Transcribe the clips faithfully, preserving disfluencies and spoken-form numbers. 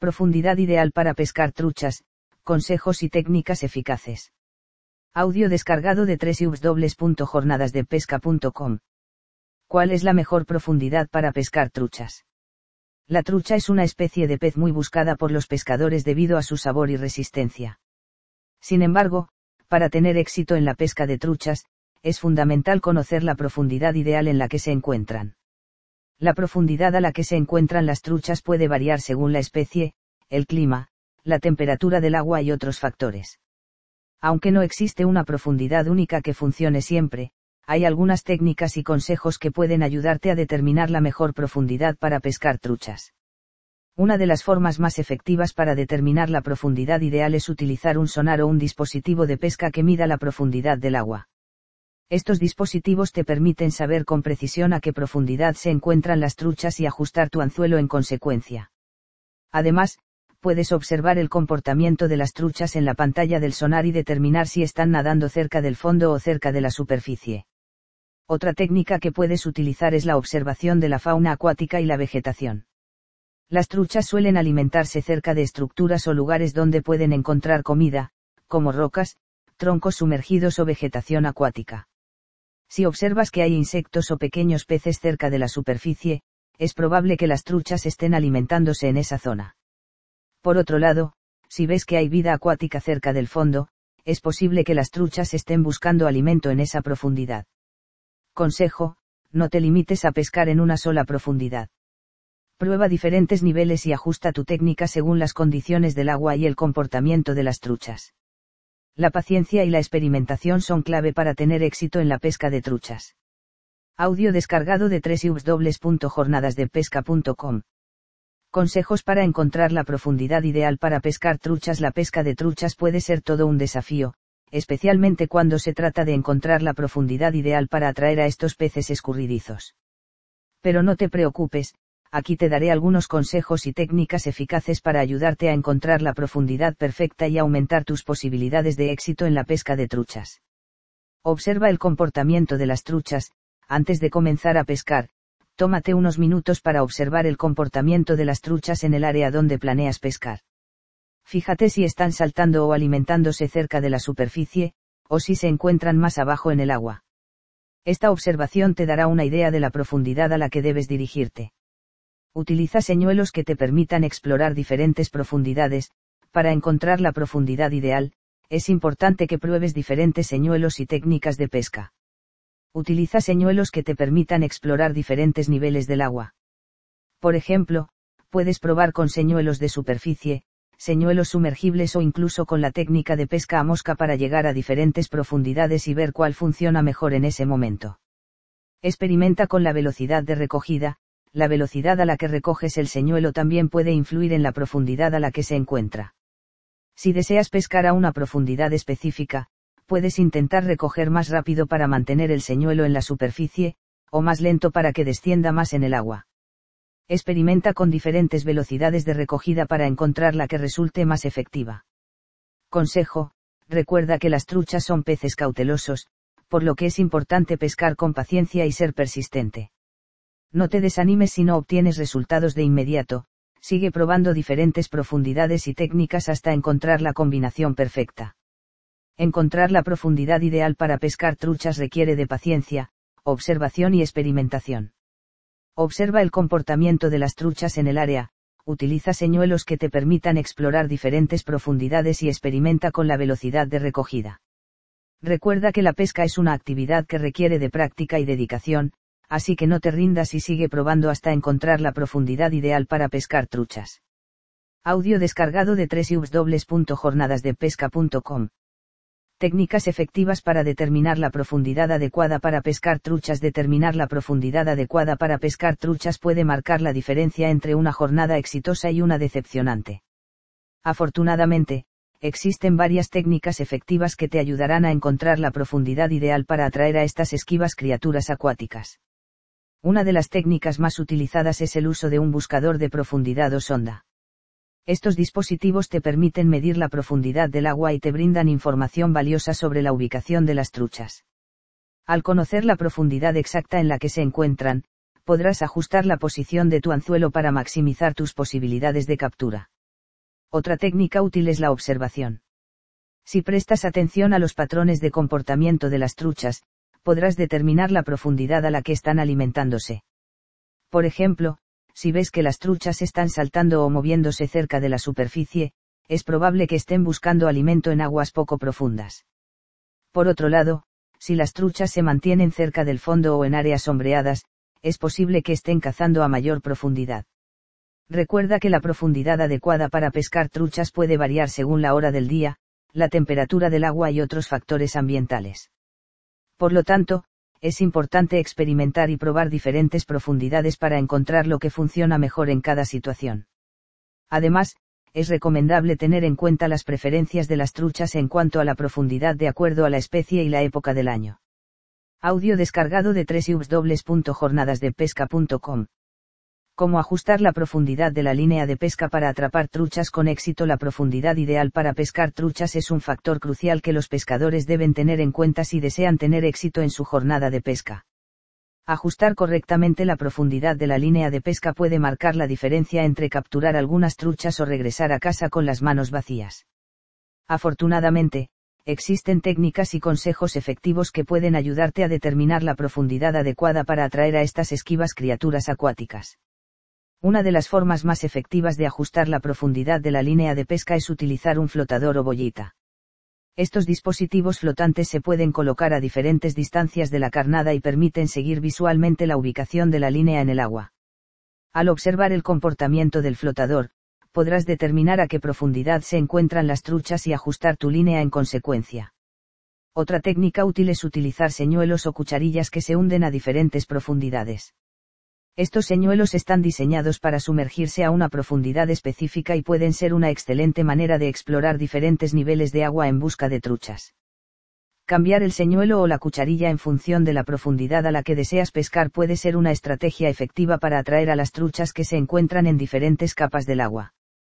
Profundidad ideal para pescar truchas, consejos y técnicas eficaces. Audio descargado de doble u doble u doble u punto jornadas de pesca punto com. ¿Cuál es la mejor profundidad para pescar truchas? La trucha es una especie de pez muy buscada por los pescadores debido a su sabor y resistencia. Sin embargo, para tener éxito en la pesca de truchas, es fundamental conocer la profundidad ideal en la que se encuentran. La profundidad a la que se encuentran las truchas puede variar según la especie, el clima, la temperatura del agua y otros factores. Aunque no existe una profundidad única que funcione siempre, hay algunas técnicas y consejos que pueden ayudarte a determinar la mejor profundidad para pescar truchas. Una de las formas más efectivas para determinar la profundidad ideal es utilizar un sonar o un dispositivo de pesca que mida la profundidad del agua. Estos dispositivos te permiten saber con precisión a qué profundidad se encuentran las truchas y ajustar tu anzuelo en consecuencia. Además, puedes observar el comportamiento de las truchas en la pantalla del sonar y determinar si están nadando cerca del fondo o cerca de la superficie. Otra técnica que puedes utilizar es la observación de la fauna acuática y la vegetación. Las truchas suelen alimentarse cerca de estructuras o lugares donde pueden encontrar comida, como rocas, troncos sumergidos o vegetación acuática. Si observas que hay insectos o pequeños peces cerca de la superficie, es probable que las truchas estén alimentándose en esa zona. Por otro lado, si ves que hay vida acuática cerca del fondo, es posible que las truchas estén buscando alimento en esa profundidad. Consejo: no te limites a pescar en una sola profundidad. Prueba diferentes niveles y ajusta tu técnica según las condiciones del agua y el comportamiento de las truchas. La paciencia y la experimentación son clave para tener éxito en la pesca de truchas. Audio descargado de doble u doble u doble u punto jornadas de pesca punto com. Consejos para encontrar la profundidad ideal para pescar truchas. La pesca de truchas puede ser todo un desafío, especialmente cuando se trata de encontrar la profundidad ideal para atraer a estos peces escurridizos. Pero no te preocupes, aquí te daré algunos consejos y técnicas eficaces para ayudarte a encontrar la profundidad perfecta y aumentar tus posibilidades de éxito en la pesca de truchas. Observa el comportamiento de las truchas. Antes de comenzar a pescar, tómate unos minutos para observar el comportamiento de las truchas en el área donde planeas pescar. Fíjate si están saltando o alimentándose cerca de la superficie, o si se encuentran más abajo en el agua. Esta observación te dará una idea de la profundidad a la que debes dirigirte. Utiliza señuelos que te permitan explorar diferentes profundidades. Para encontrar la profundidad ideal, es importante que pruebes diferentes señuelos y técnicas de pesca. Utiliza señuelos que te permitan explorar diferentes niveles del agua. Por ejemplo, puedes probar con señuelos de superficie, señuelos sumergibles o incluso con la técnica de pesca a mosca para llegar a diferentes profundidades y ver cuál funciona mejor en ese momento. Experimenta con la velocidad de recogida. La velocidad a la que recoges el señuelo también puede influir en la profundidad a la que se encuentra. Si deseas pescar a una profundidad específica, puedes intentar recoger más rápido para mantener el señuelo en la superficie, o más lento para que descienda más en el agua. Experimenta con diferentes velocidades de recogida para encontrar la que resulte más efectiva. Consejo: recuerda que las truchas son peces cautelosos, por lo que es importante pescar con paciencia y ser persistente. No te desanimes si no obtienes resultados de inmediato, sigue probando diferentes profundidades y técnicas hasta encontrar la combinación perfecta. Encontrar la profundidad ideal para pescar truchas requiere de paciencia, observación y experimentación. Observa el comportamiento de las truchas en el área, utiliza señuelos que te permitan explorar diferentes profundidades y experimenta con la velocidad de recogida. Recuerda que la pesca es una actividad que requiere de práctica y dedicación, así que no te rindas y sigue probando hasta encontrar la profundidad ideal para pescar truchas. Audio descargado de doble u doble u doble u punto jornadas de pesca punto com. Técnicas efectivas para determinar la profundidad adecuada para pescar truchas. Determinar la profundidad adecuada para pescar truchas puede marcar la diferencia entre una jornada exitosa y una decepcionante. Afortunadamente, existen varias técnicas efectivas que te ayudarán a encontrar la profundidad ideal para atraer a estas esquivas criaturas acuáticas. Una de las técnicas más utilizadas es el uso de un buscador de profundidad o sonda. Estos dispositivos te permiten medir la profundidad del agua y te brindan información valiosa sobre la ubicación de las truchas. Al conocer la profundidad exacta en la que se encuentran, podrás ajustar la posición de tu anzuelo para maximizar tus posibilidades de captura. Otra técnica útil es la observación. Si prestas atención a los patrones de comportamiento de las truchas, podrás determinar la profundidad a la que están alimentándose. Por ejemplo, si ves que las truchas están saltando o moviéndose cerca de la superficie, es probable que estén buscando alimento en aguas poco profundas. Por otro lado, si las truchas se mantienen cerca del fondo o en áreas sombreadas, es posible que estén cazando a mayor profundidad. Recuerda que la profundidad adecuada para pescar truchas puede variar según la hora del día, la temperatura del agua y otros factores ambientales. Por lo tanto, es importante experimentar y probar diferentes profundidades para encontrar lo que funciona mejor en cada situación. Además, es recomendable tener en cuenta las preferencias de las truchas en cuanto a la profundidad de acuerdo a la especie y la época del año. Audio descargado de doble u doble u doble u punto jornadas de pesca punto com. Cómo ajustar la profundidad de la línea de pesca para atrapar truchas con éxito. La profundidad ideal para pescar truchas es un factor crucial que los pescadores deben tener en cuenta si desean tener éxito en su jornada de pesca. Ajustar correctamente la profundidad de la línea de pesca puede marcar la diferencia entre capturar algunas truchas o regresar a casa con las manos vacías. Afortunadamente, existen técnicas y consejos efectivos que pueden ayudarte a determinar la profundidad adecuada para atraer a estas esquivas criaturas acuáticas. Una de las formas más efectivas de ajustar la profundidad de la línea de pesca es utilizar un flotador o boyita. Estos dispositivos flotantes se pueden colocar a diferentes distancias de la carnada y permiten seguir visualmente la ubicación de la línea en el agua. Al observar el comportamiento del flotador, podrás determinar a qué profundidad se encuentran las truchas y ajustar tu línea en consecuencia. Otra técnica útil es utilizar señuelos o cucharillas que se hunden a diferentes profundidades. Estos señuelos están diseñados para sumergirse a una profundidad específica y pueden ser una excelente manera de explorar diferentes niveles de agua en busca de truchas. Cambiar el señuelo o la cucharilla en función de la profundidad a la que deseas pescar puede ser una estrategia efectiva para atraer a las truchas que se encuentran en diferentes capas del agua.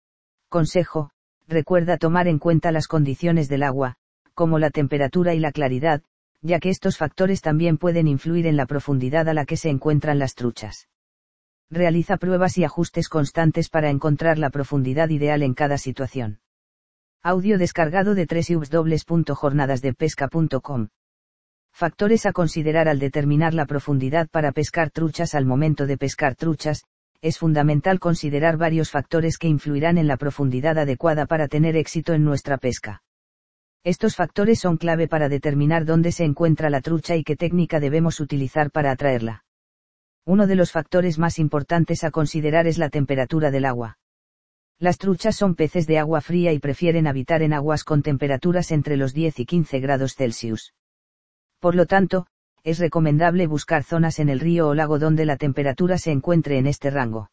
Consejo: recuerda tomar en cuenta las condiciones del agua, como la temperatura y la claridad, ya que estos factores también pueden influir en la profundidad a la que se encuentran las truchas. Realiza pruebas y ajustes constantes para encontrar la profundidad ideal en cada situación. Audio descargado de doble u doble u doble u punto jornadas de pesca punto com. Factores a considerar al determinar la profundidad para pescar truchas. Al momento de pescar truchas, es fundamental considerar varios factores que influirán en la profundidad adecuada para tener éxito en nuestra pesca. Estos factores son clave para determinar dónde se encuentra la trucha y qué técnica debemos utilizar para atraerla. Uno de los factores más importantes a considerar es la temperatura del agua. Las truchas son peces de agua fría y prefieren habitar en aguas con temperaturas entre los diez y quince grados Celsius. Por lo tanto, es recomendable buscar zonas en el río o lago donde la temperatura se encuentre en este rango.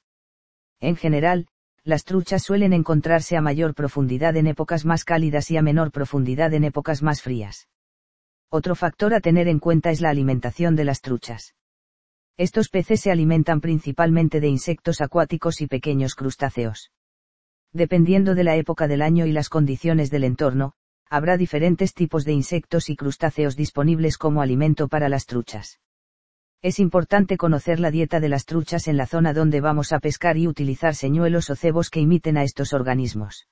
En general, las truchas suelen encontrarse a mayor profundidad en épocas más cálidas y a menor profundidad en épocas más frías. Otro factor a tener en cuenta es la alimentación de las truchas. Estos peces se alimentan principalmente de insectos acuáticos y pequeños crustáceos. Dependiendo de la época del año y las condiciones del entorno, habrá diferentes tipos de insectos y crustáceos disponibles como alimento para las truchas. Es importante conocer la dieta de las truchas en la zona donde vamos a pescar y utilizar señuelos o cebos que imiten a estos organismos.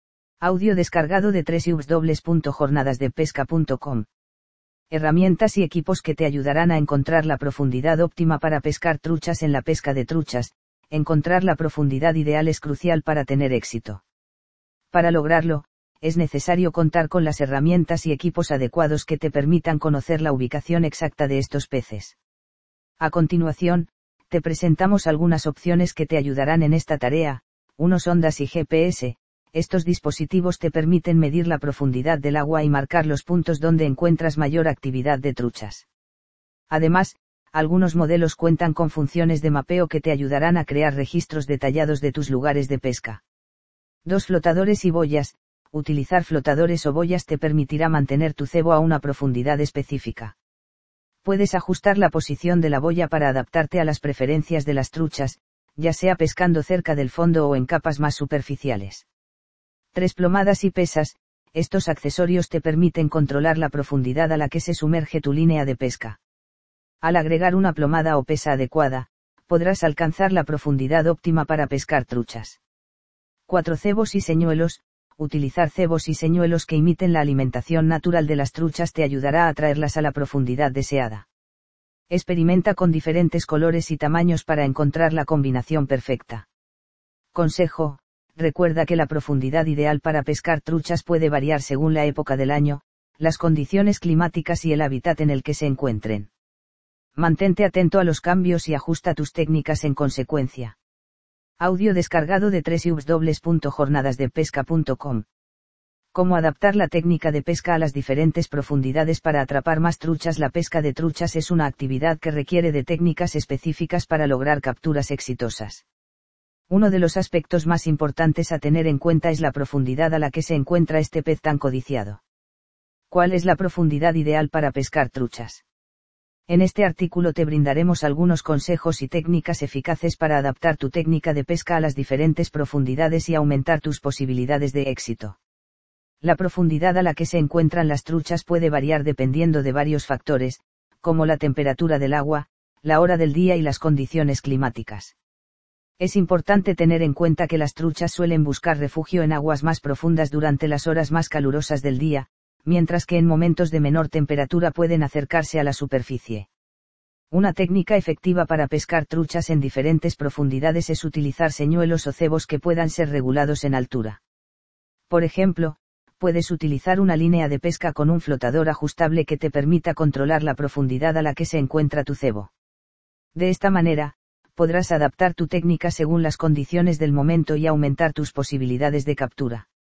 Audio descargado de doble u doble u doble u punto jornadas de pesca punto com. Herramientas y equipos que te ayudarán a encontrar la profundidad óptima para pescar truchas. En la pesca de truchas, encontrar la profundidad ideal es crucial para tener éxito. Para lograrlo, es necesario contar con las herramientas y equipos adecuados que te permitan conocer la ubicación exacta de estos peces. A continuación, te presentamos algunas opciones que te ayudarán en esta tarea. uno Sondas y G P S. Estos dispositivos te permiten medir la profundidad del agua y marcar los puntos donde encuentras mayor actividad de truchas. Además, algunos modelos cuentan con funciones de mapeo que te ayudarán a crear registros detallados de tus lugares de pesca. dos Flotadores y boyas. Utilizar flotadores o boyas te permitirá mantener tu cebo a una profundidad específica. Puedes ajustar la posición de la boya para adaptarte a las preferencias de las truchas, ya sea pescando cerca del fondo o en capas más superficiales. tres Plomadas y pesas. Estos accesorios te permiten controlar la profundidad a la que se sumerge tu línea de pesca. Al agregar una plomada o pesa adecuada, podrás alcanzar la profundidad óptima para pescar truchas. cuatro Cebos y señuelos. Utilizar cebos y señuelos que imiten la alimentación natural de las truchas te ayudará a atraerlas a la profundidad deseada. Experimenta con diferentes colores y tamaños para encontrar la combinación perfecta. Consejo: recuerda que la profundidad ideal para pescar truchas puede variar según la época del año, las condiciones climáticas y el hábitat en el que se encuentren. Mantente atento a los cambios y ajusta tus técnicas en consecuencia. Audio descargado de doble u doble u doble u punto jornadas de pesca punto com. Cómo adaptar la técnica de pesca a las diferentes profundidades para atrapar más truchas. La pesca de truchas es una actividad que requiere de técnicas específicas para lograr capturas exitosas. Uno de los aspectos más importantes a tener en cuenta es la profundidad a la que se encuentra este pez tan codiciado. ¿Cuál es la profundidad ideal para pescar truchas? En este artículo te brindaremos algunos consejos y técnicas eficaces para adaptar tu técnica de pesca a las diferentes profundidades y aumentar tus posibilidades de éxito. La profundidad a la que se encuentran las truchas puede variar dependiendo de varios factores, como la temperatura del agua, la hora del día y las condiciones climáticas. Es importante tener en cuenta que las truchas suelen buscar refugio en aguas más profundas durante las horas más calurosas del día, mientras que en momentos de menor temperatura pueden acercarse a la superficie. Una técnica efectiva para pescar truchas en diferentes profundidades es utilizar señuelos o cebos que puedan ser regulados en altura. Por ejemplo, puedes utilizar una línea de pesca con un flotador ajustable que te permita controlar la profundidad a la que se encuentra tu cebo. De esta manera, podrás adaptar tu técnica según las condiciones del momento y aumentar tus posibilidades de captura.